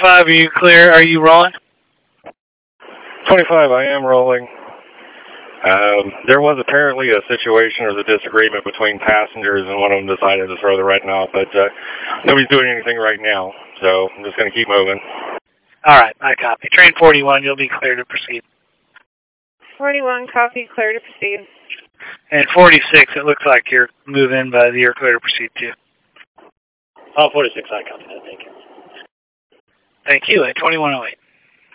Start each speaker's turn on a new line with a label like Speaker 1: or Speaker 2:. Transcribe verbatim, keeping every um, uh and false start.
Speaker 1: twenty-five, are you clear? Are you rolling?
Speaker 2: twenty-five, I am rolling. Um, there was apparently a situation or a disagreement between passengers, and one of them decided to throw the red knot, but uh, nobody's doing anything right now, so I'm just going to keep moving.
Speaker 1: All right, I copy. Train forty-one, you'll be clear to proceed.
Speaker 3: forty-one, copy, clear to proceed.
Speaker 1: And forty-six, it looks like you're moving, but you're clear to proceed too.
Speaker 4: Oh, forty-six, I copy that, thank you.
Speaker 1: Thank you, at twenty-one oh eight.